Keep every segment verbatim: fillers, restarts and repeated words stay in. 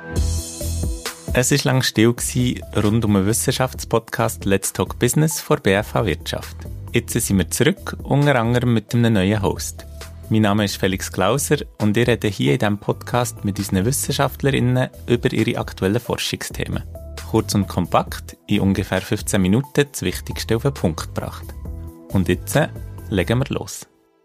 Es war lange still rund um den Wissenschaftspodcast «Let's Talk Business» von B F H Wirtschaft. Jetzt sind wir zurück, unter anderem mit einem neuen Host. Mein Name ist Felix Klauser und ich rede hier in diesem Podcast mit unseren Wissenschaftlerinnen über ihre aktuellen Forschungsthemen. Kurz und kompakt, in ungefähr fünfzehn Minuten das Wichtigste auf den Punkt gebracht. Und jetzt äh, legen wir los.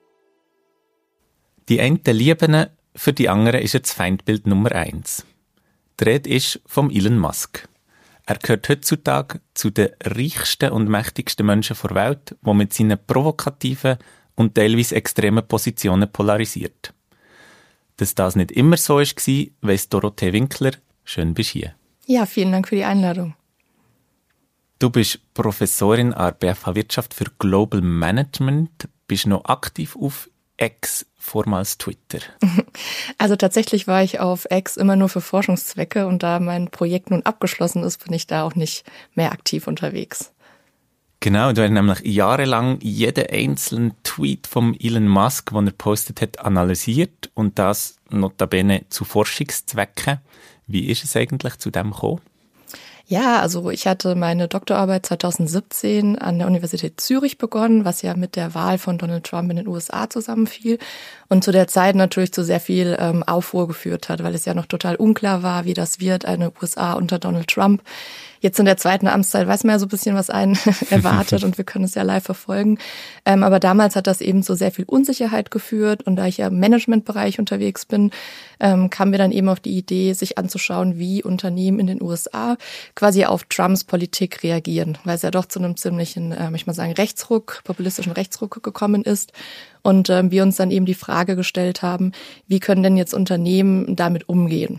Die einen lieben ihn, für die anderen ist er das Feindbild Nummer eins. Die Rede ist vom Elon Musk. Er gehört heutzutage zu den reichsten und mächtigsten Menschen der Welt, der mit seinen provokativen und teilweise extremen Positionen polarisiert. Dass das nicht immer so war, weiss Dorothee Winkler. Schön bist du hier. Ja, vielen Dank für die Einladung. Du bist Professorin an der B F H Wirtschaft für Global Management, bist noch aktiv auf X, vormals Twitter. Also tatsächlich war ich auf X immer nur für Forschungszwecke und da mein Projekt nun abgeschlossen ist, bin ich da auch nicht mehr aktiv unterwegs. Genau, du hast nämlich jahrelang jeden einzelnen Tweet vom Elon Musk, den er postet hat, analysiert und das notabene zu Forschungszwecken. Wie ist es eigentlich zu dem gekommen? Ja, also ich hatte meine Doktorarbeit zwanzig siebzehn an der Universität Zürich begonnen, was ja mit der Wahl von Donald Trump in den U S A zusammenfiel und zu der Zeit natürlich zu sehr viel ähm, Aufruhr geführt hat, weil es ja noch total unklar war, wie das wird, eine U S A unter Donald Trump. Jetzt in der zweiten Amtszeit weiß man ja so ein bisschen, was einen erwartet und wir können es ja live verfolgen. Ähm, aber damals hat das eben zu sehr viel Unsicherheit geführt und da ich ja im Managementbereich unterwegs bin, ähm, kamen wir dann eben auf die Idee, sich anzuschauen, wie Unternehmen in den U S A quasi auf Trumps Politik reagieren, weil es ja doch zu einem ziemlichen, äh, ich mal sagen, Rechtsruck, populistischen Rechtsruck gekommen ist. Und äh, wir uns dann eben die Frage gestellt haben, wie können denn jetzt Unternehmen damit umgehen?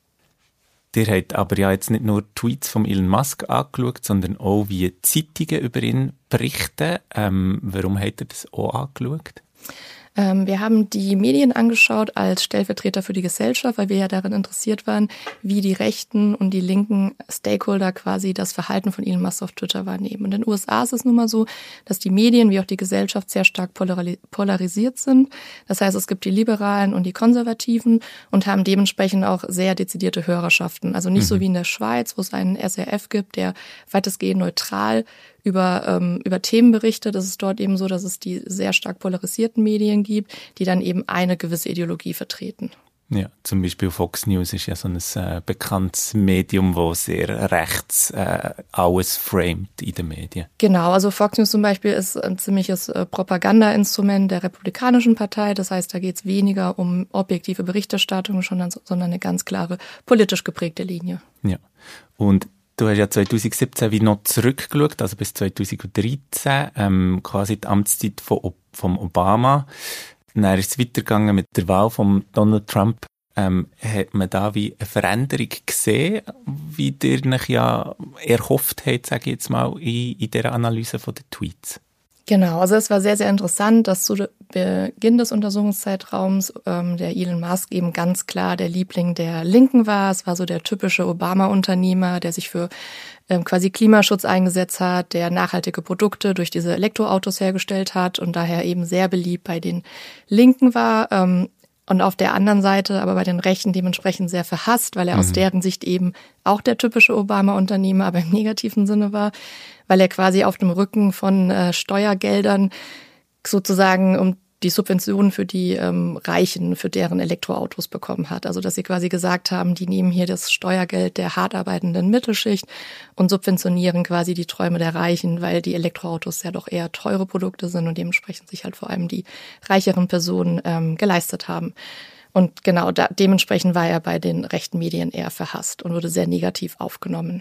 Ihr habt aber ja jetzt nicht nur Tweets von Elon Musk angeschaut, sondern auch, wie Zeitungen über ihn berichten. Ähm, warum habt ihr das auch angeschaut? Ähm, wir haben die Medien angeschaut als Stellvertreter für die Gesellschaft, weil wir ja daran interessiert waren, wie die rechten und die linken Stakeholder quasi das Verhalten von Elon Musk auf Twitter wahrnehmen. Und in den U S A ist es nun mal so, dass die Medien wie auch die Gesellschaft sehr stark polarisiert sind. Das heißt, es gibt die Liberalen und die Konservativen und haben dementsprechend auch sehr dezidierte Hörerschaften. Also nicht mhm. so wie in der Schweiz, wo es einen S R F gibt, der weitestgehend neutral über ähm, über Themen berichtet. Es ist dort eben so, dass es die sehr stark polarisierten Medien gibt, die dann eben eine gewisse Ideologie vertreten. Ja, zum Beispiel Fox News ist ja so ein äh, bekanntes Medium, das sehr rechts äh, alles framet in den Medien. Genau, also Fox News zum Beispiel ist ein ziemliches äh, Propagandainstrument der Republikanischen Partei. Das heißt, da geht es weniger um objektive Berichterstattung, sondern, sondern eine ganz klare politisch geprägte Linie. Ja, und du hast ja zwanzig siebzehn wie noch zurückgeschaut, also bis zwanzig dreizehn, ähm, quasi die Amtszeit von, von Obama. Dann ist es weitergegangen mit der Wahl von Donald Trump. Ähm, hat man da wie eine Veränderung gesehen, wie ihr euch ja erhofft habt, sage ich jetzt mal, in, in dieser Analyse von den Tweets? Genau, also es war sehr, sehr interessant, dass zu Beginn des Untersuchungszeitraums ähm, der Elon Musk eben ganz klar der Liebling der Linken war. Es war so der typische Obama-Unternehmer, der sich für ähm, quasi Klimaschutz eingesetzt hat, der nachhaltige Produkte durch diese Elektroautos hergestellt hat und daher eben sehr beliebt bei den Linken war. Ähm, Und auf der anderen Seite, aber bei den Rechten dementsprechend sehr verhasst, weil er mhm. aus deren Sicht eben auch der typische Obama-Unternehmer, aber im negativen Sinne war, weil er quasi auf dem Rücken von äh, Steuergeldern sozusagen um die Subventionen für die ähm, Reichen, für deren Elektroautos bekommen hat. Also dass sie quasi gesagt haben, die nehmen hier das Steuergeld der hart arbeitenden Mittelschicht und subventionieren quasi die Träume der Reichen, weil die Elektroautos ja doch eher teure Produkte sind und dementsprechend sich halt vor allem die reicheren Personen ähm, geleistet haben. Und genau da, dementsprechend war er bei den rechten Medien eher verhasst und wurde sehr negativ aufgenommen.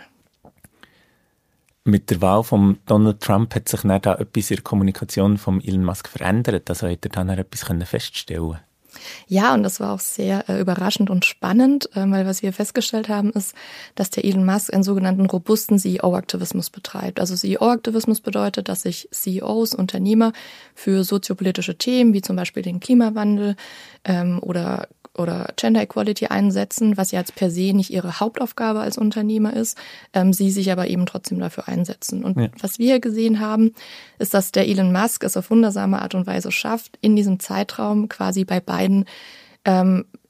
Mit der Wahl von Donald Trump hat sich dann da etwas in der Kommunikation von Elon Musk verändert. Also hat er dann etwas feststellen. Ja, und das war auch sehr äh, überraschend und spannend, äh, weil was wir festgestellt haben, ist, dass der Elon Musk einen sogenannten robusten C E O-Aktivismus betreibt. Also C E O-Aktivismus bedeutet, dass sich C E Os, Unternehmer für soziopolitische Themen, wie zum Beispiel den Klimawandel ähm, oder oder Gender Equality einsetzen, was ja jetzt per se nicht ihre Hauptaufgabe als Unternehmer ist, ähm, sie sich aber eben trotzdem dafür einsetzen. Und ja. was wir gesehen haben, ist, dass der Elon Musk es auf wundersame Art und Weise schafft, in diesem Zeitraum quasi bei beiden ähm,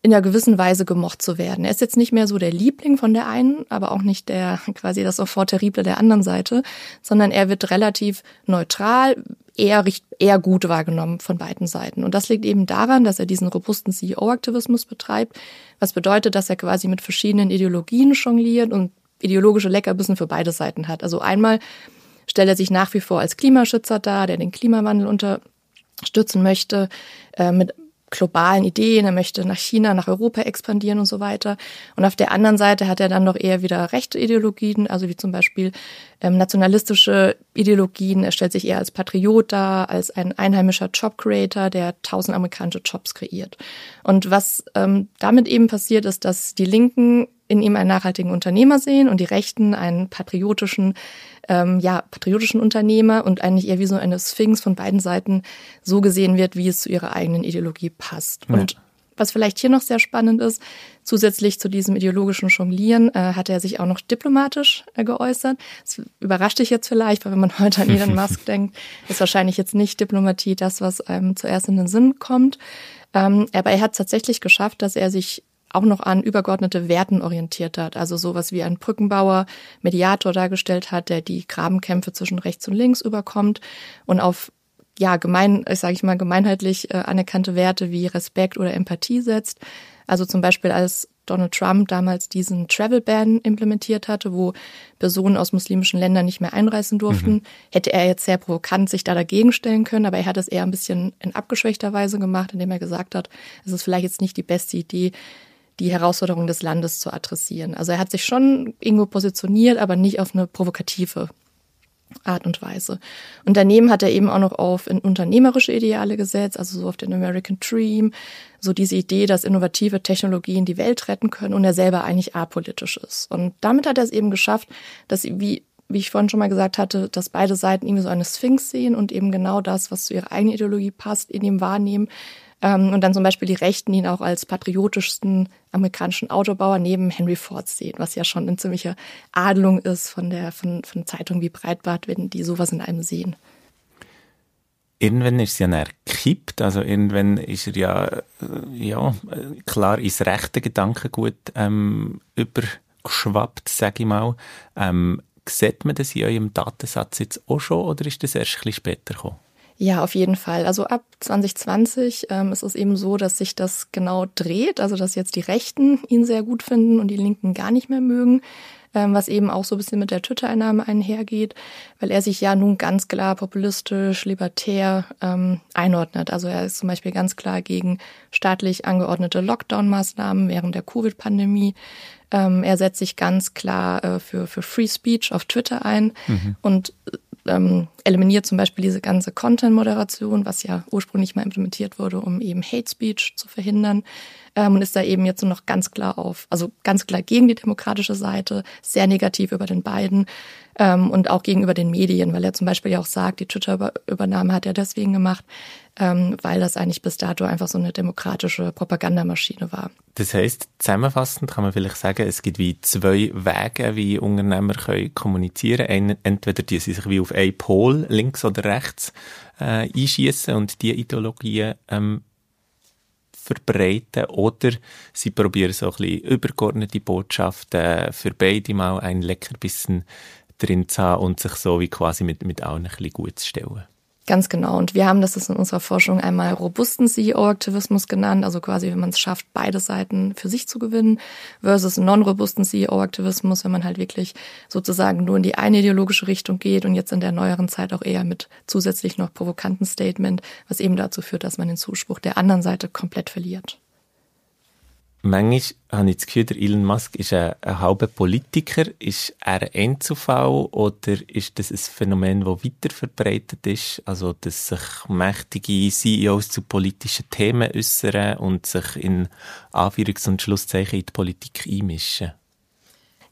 in einer gewissen Weise gemocht zu werden. Er ist jetzt nicht mehr so der Liebling von der einen, aber auch nicht der quasi das Enfant terrible der anderen Seite, sondern er wird relativ neutral, eher, eher gut wahrgenommen von beiden Seiten. Und das liegt eben daran, dass er diesen robusten C E O-Aktivismus betreibt, was bedeutet, dass er quasi mit verschiedenen Ideologien jongliert und ideologische Leckerbissen für beide Seiten hat. Also einmal stellt er sich nach wie vor als Klimaschützer dar, der den Klimawandel unterstützen möchte, äh, mit globalen Ideen, er möchte nach China, nach Europa expandieren und so weiter. Und auf der anderen Seite hat er dann doch eher wieder rechte Ideologien, also wie zum Beispiel ähm, nationalistische Ideologien. Er stellt sich eher als Patriot dar, als ein einheimischer Job-Creator, der tausend amerikanische Jobs kreiert. Und was ähm, damit eben passiert, ist, dass die Linken in ihm einen nachhaltigen Unternehmer sehen und die Rechten einen patriotischen, ähm, ja, patriotischen Unternehmer und eigentlich eher wie so eine Sphinx von beiden Seiten so gesehen wird, wie es zu ihrer eigenen Ideologie passt. Ja. Und was vielleicht hier noch sehr spannend ist, zusätzlich zu diesem ideologischen Jonglieren äh, hat er sich auch noch diplomatisch äh, geäußert. Das überrascht dich jetzt vielleicht, weil wenn man heute an Elon Musk denkt, ist wahrscheinlich jetzt nicht Diplomatie das, was einem zuerst in den Sinn kommt. Ähm, aber er hat es tatsächlich geschafft, dass er sich auch noch an übergeordnete Werten orientiert hat. Also sowas wie ein Brückenbauer, Mediator dargestellt hat, der die Grabenkämpfe zwischen rechts und links überkommt und auf ja gemein, sage ich mal, gemeinheitlich äh, anerkannte Werte wie Respekt oder Empathie setzt. Also zum Beispiel als Donald Trump damals diesen Travel Ban implementiert hatte, wo Personen aus muslimischen Ländern nicht mehr einreisen durften, mhm. hätte er jetzt sehr provokant sich da dagegen stellen können, aber er hat es eher ein bisschen in abgeschwächter Weise gemacht, indem er gesagt hat, es ist vielleicht jetzt nicht die beste Idee, die Herausforderung des Landes zu adressieren. Also er hat sich schon irgendwo positioniert, aber nicht auf eine provokative Art und Weise. Und daneben hat er eben auch noch auf unternehmerische Ideale gesetzt, also so auf den American Dream, so diese Idee, dass innovative Technologien die Welt retten können und er selber eigentlich apolitisch ist. Und damit hat er es eben geschafft, dass, wie, wie ich vorhin schon mal gesagt hatte, dass beide Seiten irgendwie so eine Sphinx sehen und eben genau das, was zu ihrer eigenen Ideologie passt, in ihm wahrnehmen. Und dann zum Beispiel die Rechten ihn auch als patriotischsten amerikanischen Autobauer neben Henry Ford sehen, was ja schon eine ziemliche Adelung ist von der von, von Zeitungen wie Breitbart, wenn die sowas in einem sehen. Irgendwann ist es ja dann gekippt, also irgendwann ist er ja, ja klar ins rechte Gedankengut ähm, übergeschwappt, sage ich mal. Ähm, sieht man das in eurem Datensatz jetzt auch schon oder ist das erst ein bisschen später gekommen? Ja, auf jeden Fall. Also ab zwanzig zwanzig ähm, ist es eben so, dass sich das genau dreht, also dass jetzt die Rechten ihn sehr gut finden und die Linken gar nicht mehr mögen, ähm, was eben auch so ein bisschen mit der Twitter-Einnahme einhergeht, weil er sich ja nun ganz klar populistisch, libertär ähm, einordnet. Also er ist zum Beispiel ganz klar gegen staatlich angeordnete Lockdown-Maßnahmen während der Covid-Pandemie. Ähm, er setzt sich ganz klar äh, für, für Free Speech auf Twitter ein mhm. und Ähm, eliminiert zum Beispiel diese ganze Content-Moderation, was ja ursprünglich mal implementiert wurde, um eben Hate Speech zu verhindern. Ähm, und ist da eben jetzt nur noch ganz klar auf, also ganz klar gegen die demokratische Seite, sehr negativ über den beiden ähm, und auch gegenüber den Medien, weil er zum Beispiel ja auch sagt, die Twitter-Übernahme hat er deswegen gemacht, ähm, weil das eigentlich bis dato einfach so eine demokratische Propagandamaschine war. Das heisst, zusammenfassend kann man vielleicht sagen, es gibt wie zwei Wege, wie Unternehmer können kommunizieren können. Entweder die sie sich wie auf einen Pol, links oder rechts, äh, einschiessen und die Ideologien ähm, verbreiten, oder sie probieren so ein bisschen übergeordnete Botschaften für beide mal ein Leckerbissen drin zu haben und sich so wie quasi mit, mit allen ein bisschen gut zu stellen. Ganz genau. Und wir haben das ist in unserer Forschung einmal robusten C E O-Aktivismus genannt, also quasi, wenn man es schafft, beide Seiten für sich zu gewinnen, versus non-robusten C E O-Aktivismus, wenn man halt wirklich sozusagen nur in die eine ideologische Richtung geht und jetzt in der neueren Zeit auch eher mit zusätzlich noch provokanten Statement, was eben dazu führt, dass man den Zuspruch der anderen Seite komplett verliert. Manchmal habe ich das Gefühl, der Elon Musk ist ein, ein halber Politiker. Ist er ein Einzelfall oder ist das ein Phänomen, das weiter verbreitet ist? Also, dass sich mächtige C E Os zu politischen Themen äußern und sich in Anführungs- und Schlusszeichen in die Politik einmischen?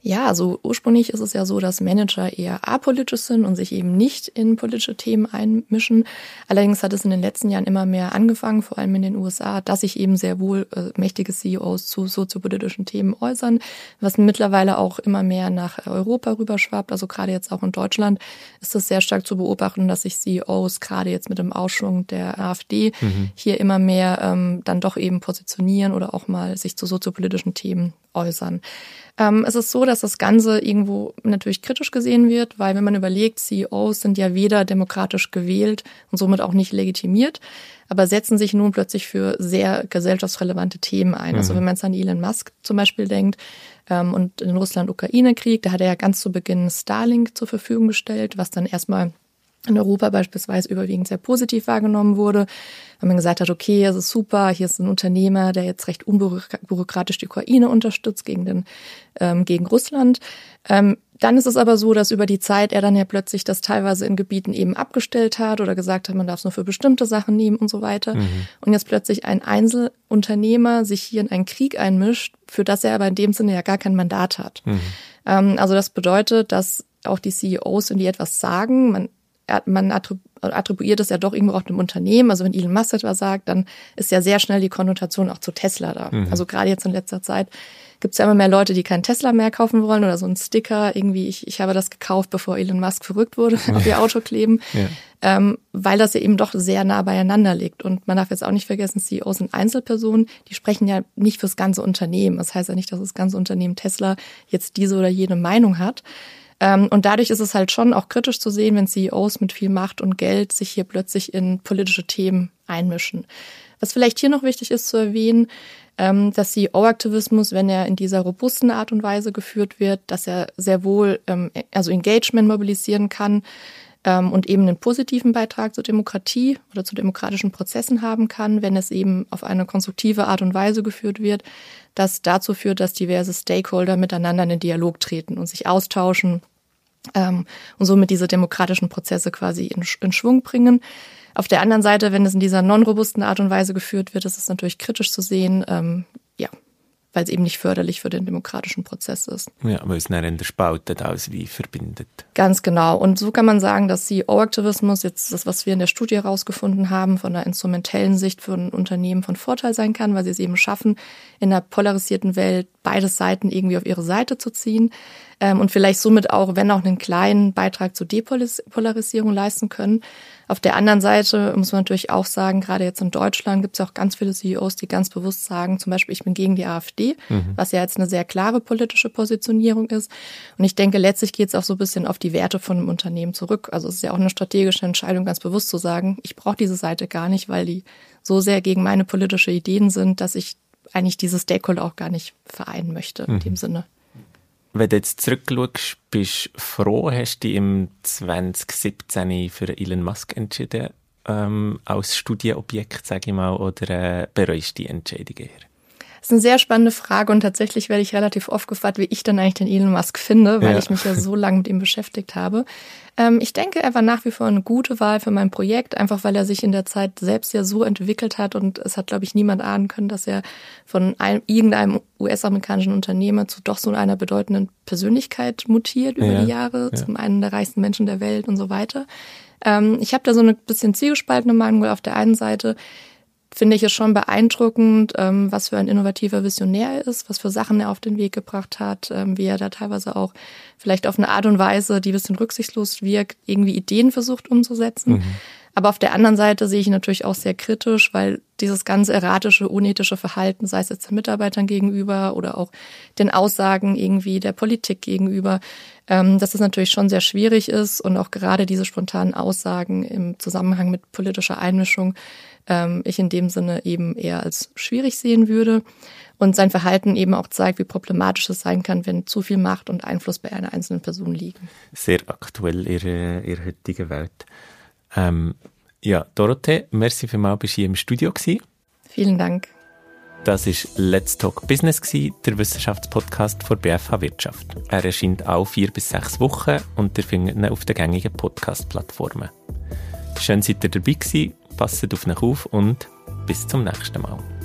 Ja, also ursprünglich ist es ja so, dass Manager eher apolitisch sind und sich eben nicht in politische Themen einmischen. Allerdings hat es in den letzten Jahren immer mehr angefangen, vor allem in den U S A, dass sich eben sehr wohl äh, mächtige C E Os zu soziopolitischen Themen äußern, was mittlerweile auch immer mehr nach Europa rüberschwappt. Also gerade jetzt auch in Deutschland ist es sehr stark zu beobachten, dass sich C E Os gerade jetzt mit dem Ausschwung der AfD mhm. hier immer mehr ähm, dann doch eben positionieren oder auch mal sich zu soziopolitischen Themen äußern. Ähm, es ist so, dass das Ganze irgendwo natürlich kritisch gesehen wird, weil wenn man überlegt, C E Os sind ja weder demokratisch gewählt und somit auch nicht legitimiert, aber setzen sich nun plötzlich für sehr gesellschaftsrelevante Themen ein. Mhm. Also wenn man jetzt an Elon Musk zum Beispiel denkt ähm, und den Russland-Ukraine-Krieg, da hat er ja ganz zu Beginn Starlink zur Verfügung gestellt, was dann erstmal in Europa beispielsweise überwiegend sehr positiv wahrgenommen wurde, weil man gesagt hat, okay, es ist super, hier ist ein Unternehmer, der jetzt recht unbürokratisch die Ukraine unterstützt gegen den ähm, gegen Russland. Ähm, dann ist es aber so, dass über die Zeit er dann ja plötzlich das teilweise in Gebieten eben abgestellt hat oder gesagt hat, man darf es nur für bestimmte Sachen nehmen und so weiter. Mhm. Und jetzt plötzlich ein Einzelunternehmer sich hier in einen Krieg einmischt, für das er aber in dem Sinne ja gar kein Mandat hat. Mhm. Ähm, also das bedeutet, dass auch die C E Os, wenn die etwas sagen, man Man attribuiert es ja doch irgendwo auch dem Unternehmen. Also wenn Elon Musk etwas sagt, dann ist ja sehr schnell die Konnotation auch zu Tesla da. Mhm. Also gerade jetzt in letzter Zeit gibt es ja immer mehr Leute, die keinen Tesla mehr kaufen wollen oder so einen Sticker. Irgendwie, ich, ich habe das gekauft, bevor Elon Musk verrückt wurde, auf ihr Auto kleben. Ja. Ähm, weil das ja eben doch sehr nah beieinander liegt. Und man darf jetzt auch nicht vergessen, C E Os sind Einzelpersonen, die sprechen ja nicht fürs ganze Unternehmen. Das heißt ja nicht, dass das ganze Unternehmen Tesla jetzt diese oder jene Meinung hat. Und dadurch ist es halt schon auch kritisch zu sehen, wenn C E Os mit viel Macht und Geld sich hier plötzlich in politische Themen einmischen. Was vielleicht hier noch wichtig ist zu erwähnen, dass C E O-Aktivismus, wenn er in dieser robusten Art und Weise geführt wird, dass er sehr wohl also Engagement mobilisieren kann und eben einen positiven Beitrag zur Demokratie oder zu demokratischen Prozessen haben kann, wenn es eben auf eine konstruktive Art und Weise geführt wird, das dazu führt, dass diverse Stakeholder miteinander in den Dialog treten und sich austauschen, Ähm, und somit diese demokratischen Prozesse quasi in, in Schwung bringen. Auf der anderen Seite, wenn es in dieser non-robusten Art und Weise geführt wird, ist es natürlich kritisch zu sehen, ähm, ja, weil es eben nicht förderlich für den demokratischen Prozess ist. Ja, weil es dann in der spaltet als wie verbindet. Ganz genau. Und so kann man sagen, dass C E O-Aktivismus, jetzt das, was wir in der Studie herausgefunden haben, von einer instrumentellen Sicht für ein Unternehmen von Vorteil sein kann, weil sie es eben schaffen, in einer polarisierten Welt beide Seiten irgendwie auf ihre Seite zu ziehen ähm, und vielleicht somit auch, wenn auch einen kleinen Beitrag zur Depolarisierung leisten können. Auf der anderen Seite muss man natürlich auch sagen, gerade jetzt in Deutschland gibt es auch ganz viele C E Os, die ganz bewusst sagen, zum Beispiel, ich bin gegen die AfD, mhm. was ja jetzt eine sehr klare politische Positionierung ist. Und ich denke, letztlich geht es auch so ein bisschen auf die Werte von einem Unternehmen zurück. Also es ist ja auch eine strategische Entscheidung, ganz bewusst zu sagen, ich brauche diese Seite gar nicht, weil die so sehr gegen meine politische Ideen sind, dass ich eigentlich diese Stakeholder auch gar nicht vereinen möchte in mhm. dem Sinne. Wenn du jetzt zurückschaust, bist du froh, hast du dich im zwanzig siebzehn für Elon Musk entschieden, ähm, als Studienobjekt, sage ich mal, oder äh, bereust du die Entscheidung eher? Das ist eine sehr spannende Frage und tatsächlich werde ich relativ oft gefragt, wie ich dann eigentlich den Elon Musk finde, weil ja. ich mich ja so lange mit ihm beschäftigt habe. Ähm, ich denke, er war nach wie vor eine gute Wahl für mein Projekt, einfach weil er sich in der Zeit selbst ja so entwickelt hat und es hat, glaube ich, niemand ahnen können, dass er von einem, irgendeinem U S-amerikanischen Unternehmer zu doch so einer bedeutenden Persönlichkeit mutiert über ja. die Jahre, ja. zum einen der reichsten Menschen der Welt und so weiter. Ähm, ich habe da so eine bisschen zielgespaltene Meinung, weil auf der einen Seite finde ich es schon beeindruckend, ähm, was für ein innovativer Visionär er ist, was für Sachen er auf den Weg gebracht hat, ähm, wie er da teilweise auch vielleicht auf eine Art und Weise, die ein bisschen rücksichtslos wirkt, irgendwie Ideen versucht umzusetzen. Mhm. Aber auf der anderen Seite sehe ich ihn natürlich auch sehr kritisch, weil dieses ganze erratische, unethische Verhalten, sei es jetzt den Mitarbeitern gegenüber oder auch den Aussagen irgendwie der Politik gegenüber, ähm, dass es natürlich schon sehr schwierig ist und auch gerade diese spontanen Aussagen im Zusammenhang mit politischer Einmischung ähm, ich in dem Sinne eben eher als schwierig sehen würde und sein Verhalten eben auch zeigt, wie problematisch es sein kann, wenn zu viel Macht und Einfluss bei einer einzelnen Person liegen. Sehr aktuell ihre, ihre heutige Welt. Ähm, ja, Dorothee, merci vielmals, bist du hier im Studio gewesen. Vielen Dank. Das war Let's Talk Business, der Wissenschaftspodcast von B F H Wirtschaft. Er erscheint alle vier bis sechs Wochen und ihr findet ihn auf den gängigen Podcast-Plattformen. Schön, seid ihr dabei gewesen, passt auf euch auf und bis zum nächsten Mal.